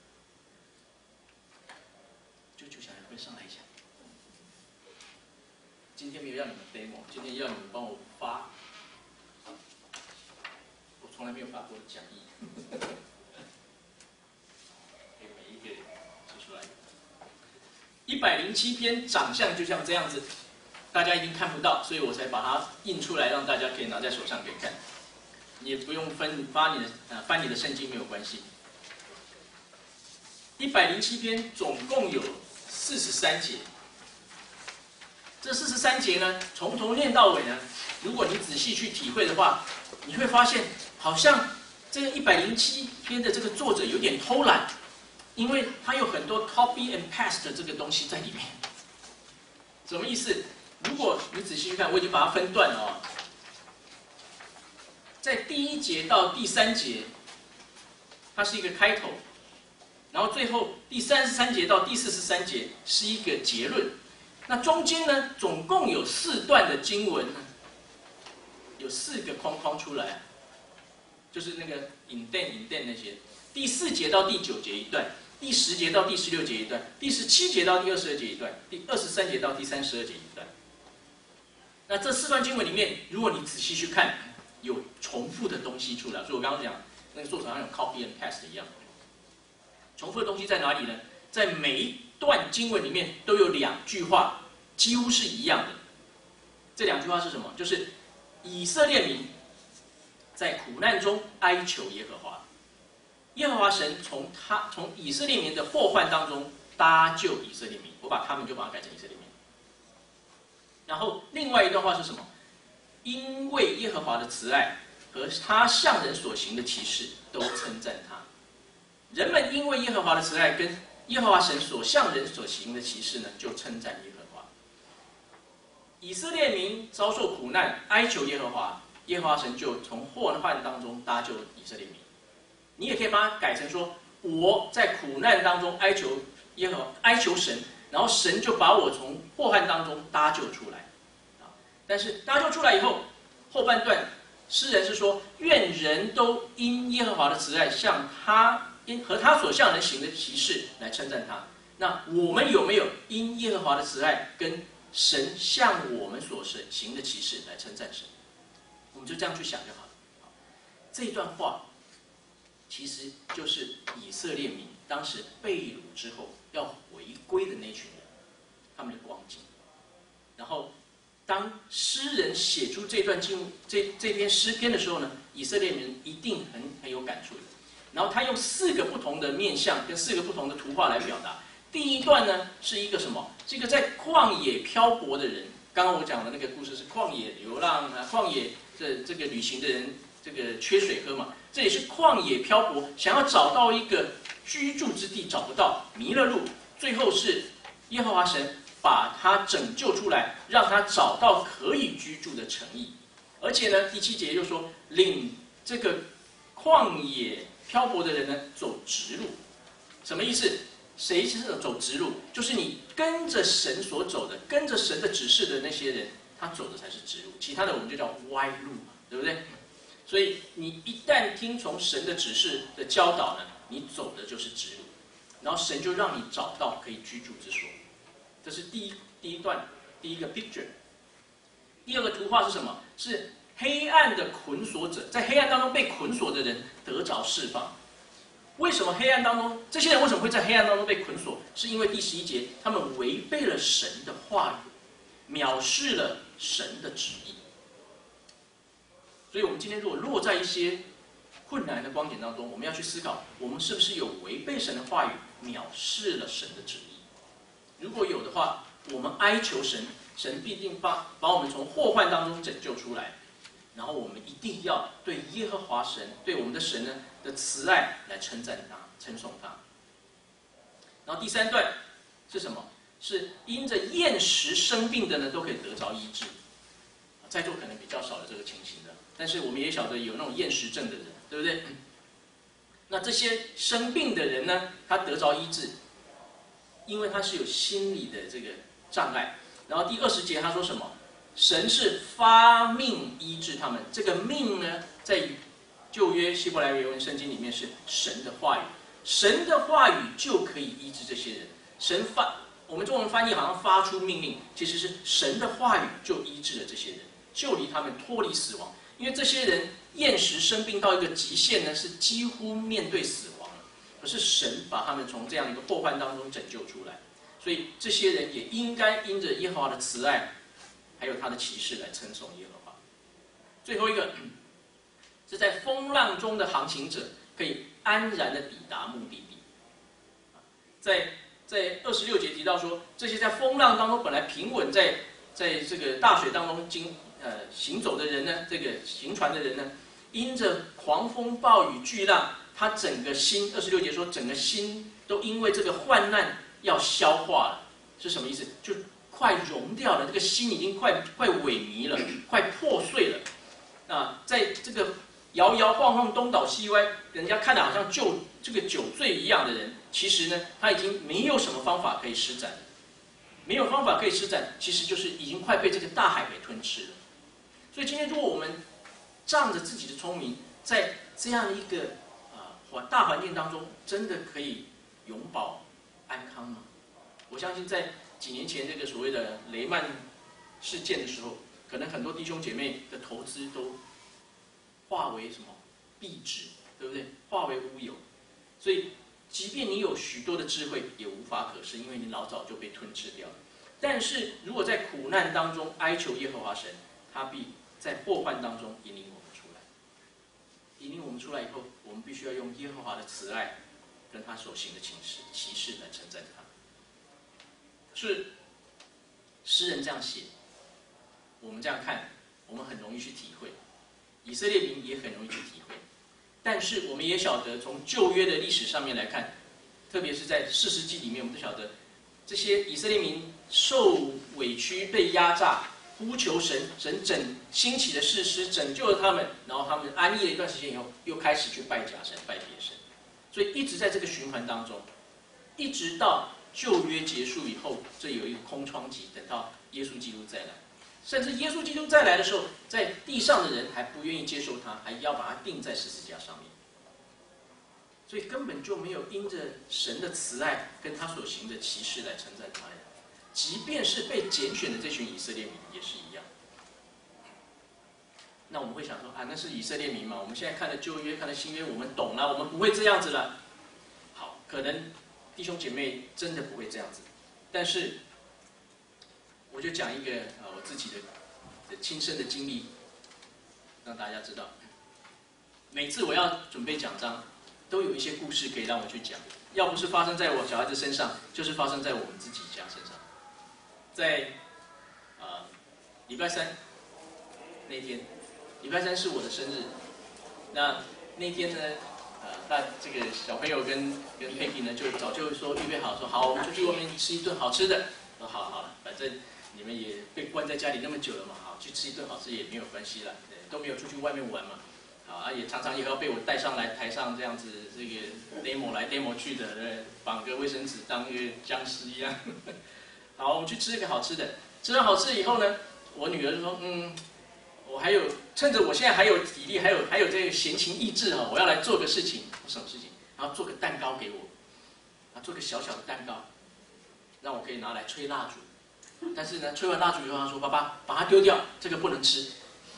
就就想会上来一下。今天没有让你们 demo， 今天要你们帮我发。从来没有发过的讲义，给每一个人写出来。一百零七篇长相就像这样子，大家一定看不到，所以我才把它印出来，让大家可以拿在手上可以看。你也不用分发你的呃翻你的圣经没有关系。一百零七篇总共有四十三节，这四十三节呢，从头念到尾呢，如果你仔细去体会的话，你会发现。好像这个一百零七篇的这个作者有点偷懒，因为他有很多 copy and paste 的这个东西在里面。什么意思？如果你仔细去看，我已经把它分段了哦。在第一节到第三节，它是一个开头，然后最后第三十三节到第四十三节是一个结论。那中间呢，总共有四段的经文，有四个框框出来。就是那个引电引电那些，第四节到第九节一段，第十节到第十六节一段，第十七节到第二十二节一段，第二十三节到第三十二节一段。那这四段经文里面，如果你仔细去看，有重复的东西出来。所以我刚刚讲，那个作者好像有 copy and paste 一样。重复的东西在哪里呢？在每一段经文里面都有两句话，几乎是一样的。这两句话是什么？就是以色列民在苦难中哀求耶和华，耶和华神从他从以色列民的祸患当中搭救以色列民。我把他们就把它改成以色列民。然后另外一段话是什么？因为耶和华的慈爱和他向人所行的奇事都称赞他。人们因为耶和华的慈爱跟耶和华神所向人所行的奇事呢，就称赞耶和华。以色列民遭受苦难，哀求耶和华。耶和华神就从祸患当中搭救以色列民。你也可以把它改成说，我在苦难当中哀求耶和哀求神，然后神就把我从祸患当中搭救出来。但是搭救出来以后，后半段诗人是说，愿人都因耶和华的慈爱向他因和他所向人行的奇事来称赞他。那我们有没有因耶和华的慈爱跟神向我们所行的奇事来称赞神？我们就这样去想就好了。这一段话其实就是以色列民当时被掳之后要回归的那群人，他们的光景。然后，当诗人写出这段经这这篇诗篇的时候呢，以色列人一定很很有感触的。然后他用四个不同的面向跟四个不同的图画来表达。第一段呢是一个什么？这个在旷野漂泊的人。刚刚我讲的那个故事是旷野流浪啊，旷野这这个旅行的人，这个缺水喝嘛。这也是旷野漂泊，想要找到一个居住之地找不到，迷了路，最后是耶和华神把他拯救出来，让他找到可以居住的城邑。而且呢，第七节又说，领这个旷野漂泊的人呢走直路。什么意思？谁是走直路？就是你跟着神所走的，跟着神的指示的那些人，他走的才是直路，其他的我们就叫歪路嘛，对不对？所以你一旦听从神的指示的教导呢，你走的就是直路，然后神就让你找到可以居住之所。这是第一第一段第一个 picture。第二个图画是什么？是黑暗的捆锁者，在黑暗当中被捆锁的人得着释放。 为什么黑暗当中这些人为什么会在黑暗当中被捆锁？是因为第十一节他们违背了神的话语，藐视了神的旨意。所以，我们今天如果落在一些困难的光景当中，我们要去思考，我们是不是有违背神的话语，藐视了神的旨意？如果有的话，我们哀求神，神必定把把我们从祸患当中拯救出来。然后我们一定要对耶和华神，对我们的神呢的慈爱来称赞他、称颂他。然后第三段是什么？是因着厌食生病的呢，都可以得着医治。在座可能比较少有这个情形的，但是我们也晓得有那种厌食症的人，对不对？那这些生病的人呢，他得着医治，因为他是有心理的这个障碍。然后第二十节他说什么？神是发命医治他们。这个命呢，在旧约希伯来原文圣经里面是神的话语，神的话语就可以医治这些人。神发，我们中文翻译好像发出命令，其实是神的话语就医治了这些人，救离他们脱离死亡。因为这些人厌食生病到一个极限呢，是几乎面对死亡了。可是神把他们从这样一个祸患当中拯救出来，所以这些人也应该因着耶和华的慈爱，还有他的启示来称颂耶和华。最后一个是在风浪中的航行者可以安然的抵达目的地。在在二十六节提到说，这些在风浪当中本来平稳在在这个大水当中经呃行走的人呢，这个行船的人呢，因着狂风暴雨巨浪，他整个心，二十六节说整个心都因为这个患难要消化了，是什么意思？就快融掉了，这个心已经快快萎靡了，快破碎了。啊，在这个摇摇晃晃、东倒西歪，人家看的好像就这个酒醉一样的人，其实呢，他已经没有什么方法可以施展了。没有方法可以施展，其实就是已经快被这个大海给吞吃了。所以今天，如果我们仗着自己的聪明，在这样一个啊环大环境当中，真的可以永保安康吗？我相信在几年前这个所谓的雷曼事件的时候，可能很多弟兄姐妹的投资都化为什么壁纸，对不对？化为乌有。所以，即便你有许多的智慧，也无法可施，因为你老早就被吞吃掉了。但是如果在苦难当中哀求耶和华神，他必在祸患当中引领我们出来。引领我们出来以后，我们必须要用耶和华的慈爱，跟他所行的启示启示来称赞他。是诗人这样写，我们这样看，我们很容易去体会，以色列民也很容易去体会。但是我们也晓得，从旧约的历史上面来看，特别是在士师记里面，我们都晓得，这些以色列民受委屈、被压榨，呼求神，神整兴起的士师拯救了他们，然后他们安逸了一段时间以后，又开始去拜假神、拜别神，所以一直在这个循环当中，一直到旧约结束以后，这有一个空窗期，等到耶稣基督再来。甚至耶稣基督再来的时候，在地上的人还不愿意接受他，还要把他钉在十字架上面。所以根本就没有因着神的慈爱跟他所行的奇事来称赞他呀。即便是被拣选的这群以色列民也是一样。那我们会想说啊，那是以色列民嘛？我们现在看了旧约，看了新约，我们懂了，我们不会这样子了。好，可能弟兄姐妹真的不会这样子，但是我就讲一个啊我自己的的亲身的经历，让大家知道。每次我要准备讲章，都有一些故事可以让我去讲。要不是发生在我小孩子身上，就是发生在我们自己家身上。在啊礼拜三那天，礼拜三是我的生日。那那天呢，呃，那这个小朋友跟跟佩佩呢，就早就说预备好，说好，我们出去外面吃一顿好吃的。说好好了，反正你们也被关在家里那么久了嘛，好，去吃一顿好吃也没有关系了，都没有出去外面玩嘛。啊，也常常也要被我带上来台上这样子，这个 demo 来 demo 去的，对，绑个卫生纸当一个僵尸一样。好，我们去吃一个好吃的，吃完好吃以后呢，我女儿就说，嗯，我还有趁着我现在还有体力，还有还有这个闲情逸致哈，我要来做个事情，什么事情？然后做个蛋糕给我，啊，做个小小的蛋糕，让我可以拿来吹蜡烛。但是呢，吹完蜡烛以后，她说，爸爸把它丢掉，这个不能吃。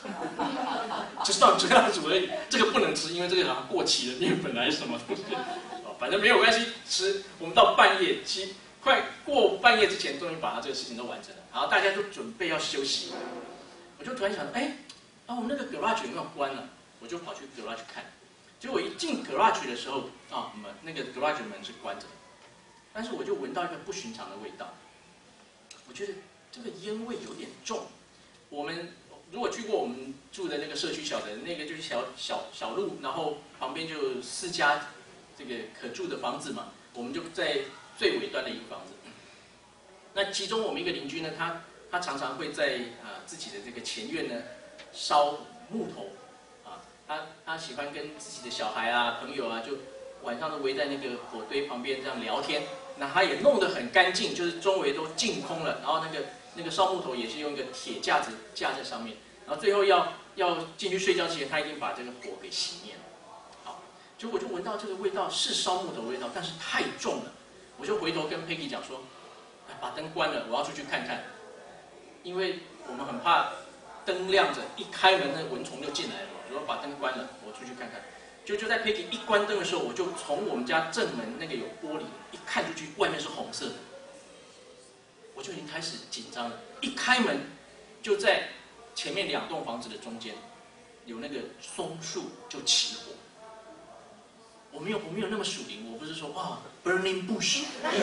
就是到这样煮而已。这个不能吃，因为这个好像过期的面粉还是什么东西。反正没有关系，吃。我们到半夜，七快过半夜之前，终于把它这个事情都完成了。然后大家都准备要休息，我就突然想到，哎，啊，我们那个 garage 有没有关了？我就跑去 garage 看。结果我一进 garage 的时候，啊，门那个 garage 门是关着的，但是我就闻到一个不寻常的味道。我觉得这个烟味有点重。我们如果去过我们住的那个社区小的那个就是小小小路，然后旁边就有四家这个可住的房子嘛，我们就在最尾端的一个房子。那其中我们一个邻居呢，他他常常会在啊、呃、自己的这个前院呢烧木头啊，他他喜欢跟自己的小孩啊朋友啊，就晚上都围在那个火堆旁边这样聊天。那他也弄得很干净，就是周围都净空了，然后那个那个烧木头也是用一个铁架子架在上面，然后最后要要进去睡觉之前，他已经把这个火给熄灭了。好，结果我就闻到这个味道是烧木头的味道，但是太重了，我就回头跟 Peggy 讲说，把灯关了，我要出去看看，因为我们很怕灯亮着，一开门那蚊虫就进来了。我说把灯关了，我出去看看。就就在 Peggy 一关灯的时候，我就从我们家正门那个有玻璃一看出去，外面是红色的，我就已经开始紧张了。一开门，就在前面两栋房子的中间，有那个松树就起火。我没有我没有那么属灵，我不是说哇 burning bush，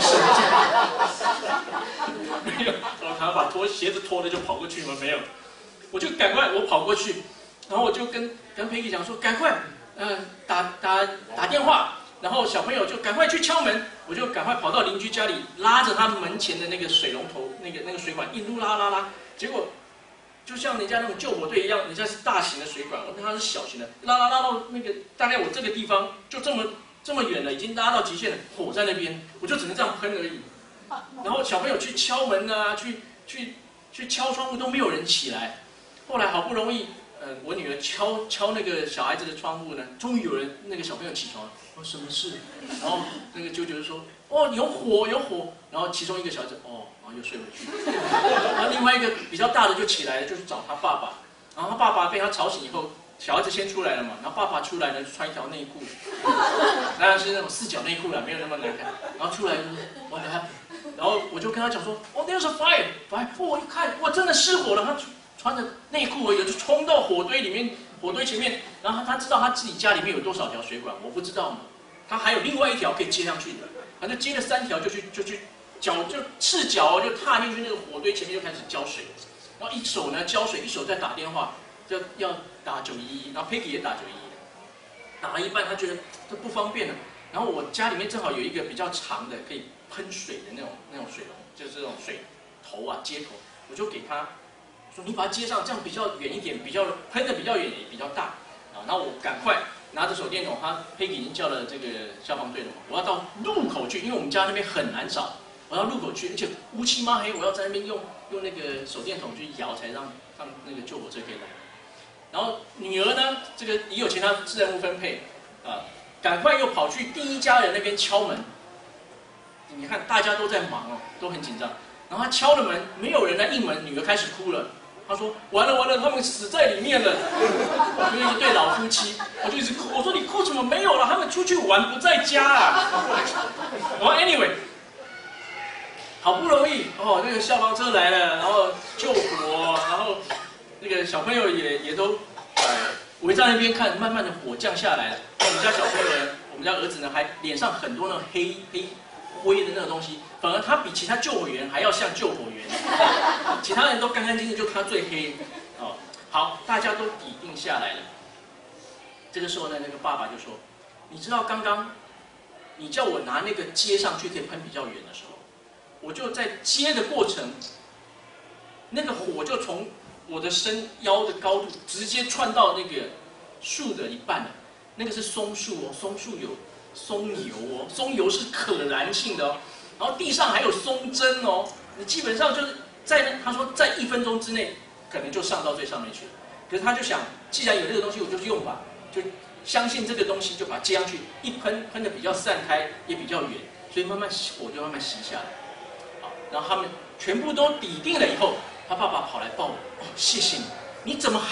没有，我赶快把拖鞋子脱了就跑过去吗？没有，我就赶快我跑过去，然后我就跟跟 Peggy 讲说赶快。呃，打打打电话，然后小朋友就赶快去敲门，我就赶快跑到邻居家里，拉着他门前的那个水龙头，那个那个水管一路拉拉拉，结果就像人家那种救火队一样，人家是大型的水管，我跟他是小型的，拉拉拉到那个大概我这个地方就这么这么远了，已经拉到极限了，火在那边，我就只能这样喷而已。然后小朋友去敲门啊，去去去敲窗户都没有人起来，后来好不容易。呃，我女儿敲敲那个小孩子的窗户呢，终于有人那个小朋友起床了。我说什么事？然后那个舅舅就说：“哦，有火，有火。”然后其中一个小孩子哦，然后又睡回去。然后另外一个比较大的就起来了，就去找他爸爸。然后他爸爸被他吵醒以后，小孩子先出来了嘛，然后爸爸出来呢，就穿一条内裤，当然是那种四角内裤啦，没有那么难看。然后出来就说 What happened？ 然后我就跟他讲说：“哦 ，There's a fire， fire！” 我一看，哇，真的失火了。他穿着内裤而已，就冲到火堆里面，火堆前面，然后他知道他自己家里面有多少条水管，我不知道嘛，他还有另外一条可以接上去的，他就接了三条，就去就去脚就赤脚就踏进去那个火堆前面就开始浇水，然后一手呢浇水，一手在打电话，就要打九一一，然后 Peggy 也打九一一，打了一半他觉得这不方便了，然后我家里面正好有一个比较长的可以喷水的那种那种水龙，就是这种水头啊接头，我就给他。说你把它接上，这样比较远一点，比较喷的比较远也比较大啊。然后我赶快拿着手电筒，他 Peggy 已经叫了这个消防队了嘛，我要到路口去，因为我们家那边很难找，我要路口去，而且乌漆嘛黑，我要在那边用用那个手电筒去摇，才让让那个救火车可以来。然后女儿呢，这个也有其他自任务分配啊，赶快又跑去第一家人那边敲门。你看大家都在忙哦，都很紧张。然后他敲了门，没有人来应门，女儿开始哭了。他说：“完了完了，他们死在里面了。”因为一对老夫妻，我就一直哭。我说：“你哭什么？没有了，他们出去玩不在家啊。”然后 anyway， 好不容易哦，那个消防车来了，然后救火，然后那个小朋友也也都呃围在那边看，慢慢的火降下来了。我们家小朋友呢，我们家儿子呢，还脸上很多那种黑黑灰的那个东西。反而他比其他救火员还要像救火员，其他人都干干净净，就他最黑。哦，好，大家都抵定下来了。这个时候呢，那个爸爸就说：“你知道刚刚你叫我拿那个接上去可以喷比较远的时候，我就在接的过程，那个火就从我的身腰的高度直接窜到那个树的一半了。那个是松树哦，松树有松油哦，松油是可燃性的哦。”然后地上还有松针哦，你基本上就是在他说在一分钟之内可能就上到最上面去了。可是他就想，既然有这个东西，我就用吧，就相信这个东西，就把它接上去，一喷喷的比较散开，也比较远，所以慢慢火就慢慢熄下来。好，然后他们全部都抵定了以后，他爸爸跑来抱我，哦，谢谢你，你怎么还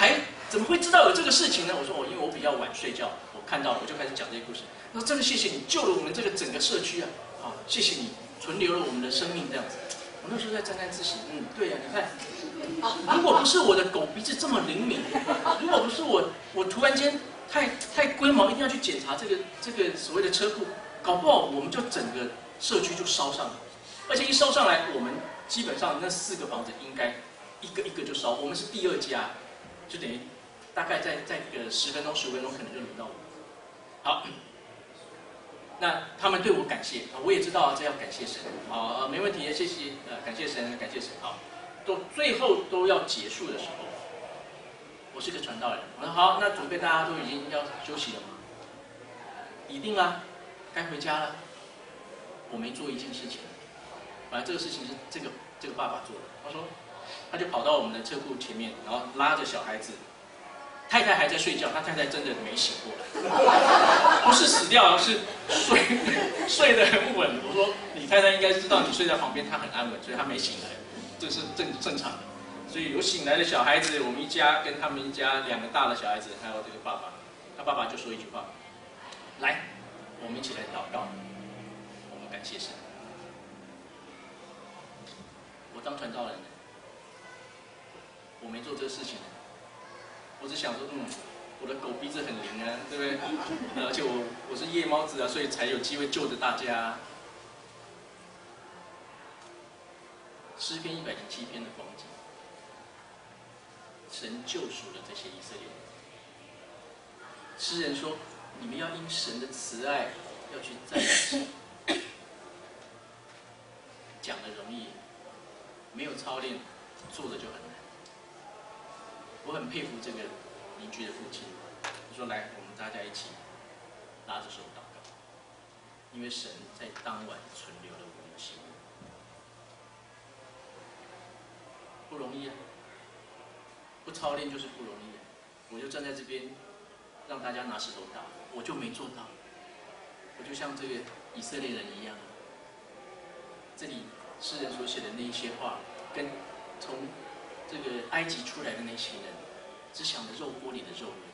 怎么会知道有这个事情呢？我说哦，因为我比较晚睡觉，我看到了，我就开始讲这些故事。他说真的谢谢你救了我们这个整个社区啊，啊，谢谢你存留了我们的生命这样子。我那时候在沾沾自喜，嗯，对呀、啊，你看，如果不是我的狗鼻子这么灵敏，如果不是我，我突然间太太龟毛，一定要去检查这个这个所谓的车库，搞不好我们就整个社区就烧上了，而且一烧上来，我们基本上那四个房子应该一个一个就烧，我们是第二家，就等于大概在在个十分钟十五分钟可能就轮到我。好。那他们对我感谢，我也知道这要感谢神，好，没问题，谢谢，呃，感谢神，感谢神，好，都最后都要结束的时候，我是个传道人，我说好，那准备大家都已经要休息了吗？一定啦，该回家了。我没做一件事情，反正这个事情是这个这个爸爸做的，他说，他就跑到我们的车库前面，然后拉着小孩子。太太还在睡觉，他太太真的没醒过来，不是死掉，是睡睡得很稳。我说你太太应该知道你睡在旁边，她很安稳，所以她没醒来，这是正正常的。所以有醒来的小孩子，我们一家跟他们一家两个大的小孩子，还有这个爸爸，他爸爸就说一句话：来，我们一起来祷告，我们感谢神。我当传道人，我没做这个事情。我只想说，嗯，我的狗鼻子很灵啊，对不对？而且我我是夜猫子啊，所以才有机会救着大家。诗篇一百零七篇的光景，神救赎了这些以色列人。诗人说：“你们要因神的慈爱，要去赞美。”讲的容易，没有操练，做的就很难。我很佩服这个邻居的父亲，他说：“来，我们大家一起拉着手祷告，因为神在当晚存留了我们的心。不容易啊，不操练就是不容易啊。我就站在这边，让大家拿石头打，我就没做到。我就像这个以色列人一样，这里诗人所写的那一些话，跟从这个埃及出来的那些人，只想着肉锅里的肉类。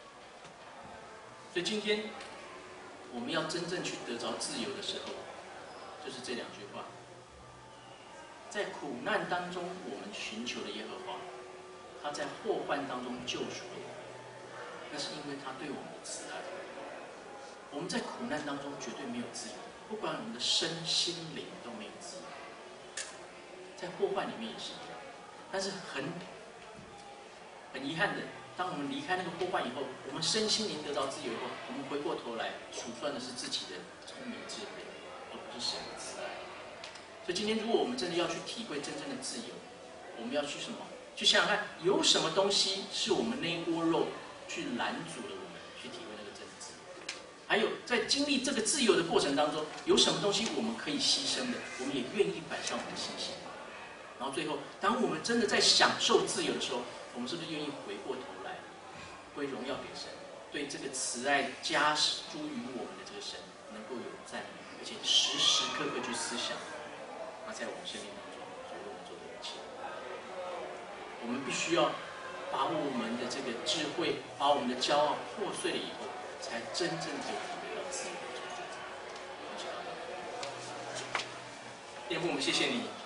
所以今天我们要真正去得着自由的时候，就是这两句话：在苦难当中，我们寻求了耶和华，他在祸患当中救赎了我们，那是因为他对我们的慈爱。我们在苦难当中绝对没有自由，不管我们的身心灵都没有自由，在祸患里面也是一样。但是很很遗憾的，当我们离开那个祸患以后，我们身心灵得到自由以后，我们回过头来数算的是自己的聪明智慧，而不是神的慈爱。所以今天，如果我们真的要去体会真正的自由，我们要去什么？去想想看，有什么东西是我们那一锅肉去拦阻了我们去体会那个真的自由？还有，在经历这个自由的过程当中，有什么东西我们可以牺牲的？我们也愿意摆上我们的信心。然后最后，当我们真的在享受自由的时候，我们是不是愿意回过头来，归荣耀给神，对这个慈爱加诸于我们的这个神，能够有赞美，而且时时刻刻去思想他在我们生命当中所为我们做的一切。我们必须要把我们的这个智慧，把我们的骄傲破碎了以后，才真正可以体会到自由的存在。天父，我们谢谢你。